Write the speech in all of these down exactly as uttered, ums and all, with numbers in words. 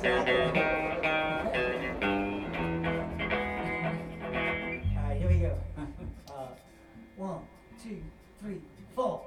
right, here we go. Uh, one, two, three, four.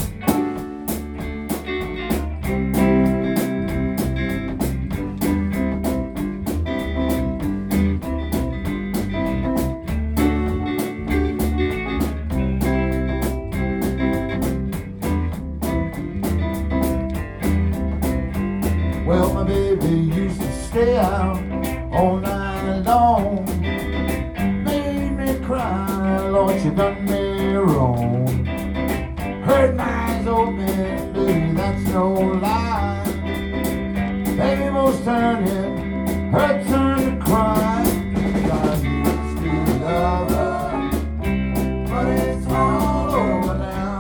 Well, my baby used to stay out all night long, made me cry, Lord, she done me wrong. Hurt my eyes open, baby, that's no lie. Tables turning, her turn to cry. I used to love her, but it's all over now.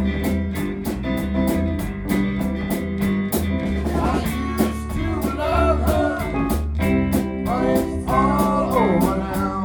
I used to love her, but it's all over now.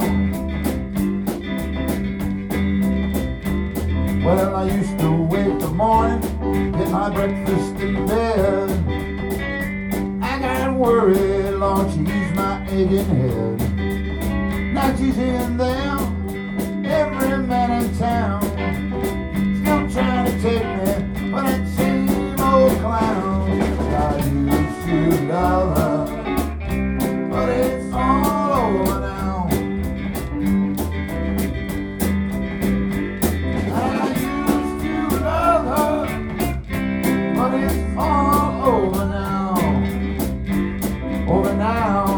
Well, I used to wake the morning, get my breakfast in bed. I got worried, Lord, she's my aching head. Now she's in there, every man in town, still trying to take me for that same old clown. I used to love her, but it's all over now. I used to love her, but it's all over now. Over now.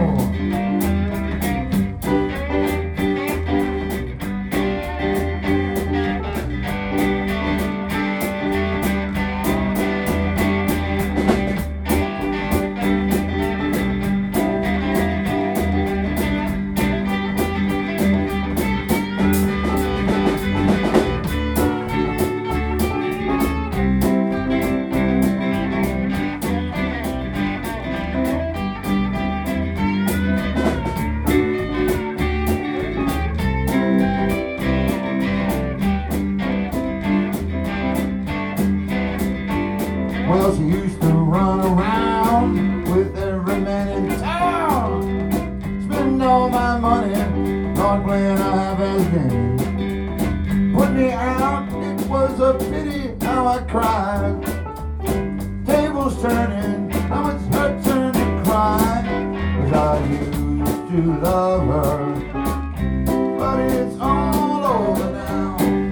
Well, she used to run around with every man in town, spend all my money on playing a half-ass game. Put me out, it was a pity how I cried. Tables turning, now it's her turn to cry. 'Cause I used to love her, but it's all over now.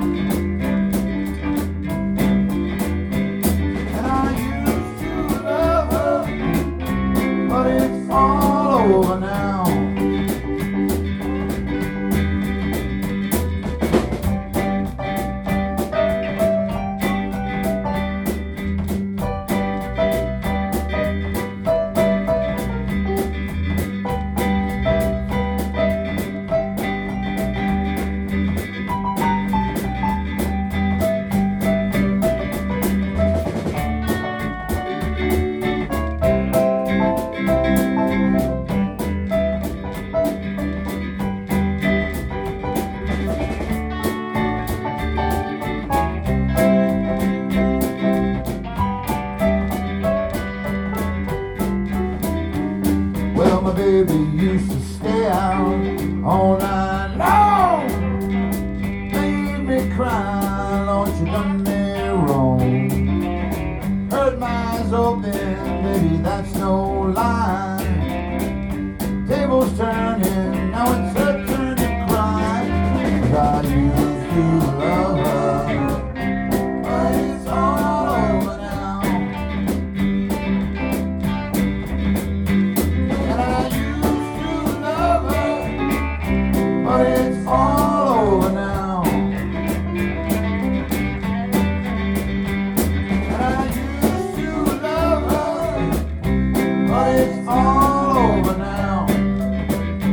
But it's all over now. Well, my baby used to stay out all night long, made me cry, Lord, she done me wrong. Hurt my eyes open, baby, that's no lie. Tables turning, now it's her turn to cry. 'Cause I used to love her, but it's all over now. And I used to love her, but it's all over now. And I used to love her, but it's all over now.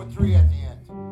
with three at the end.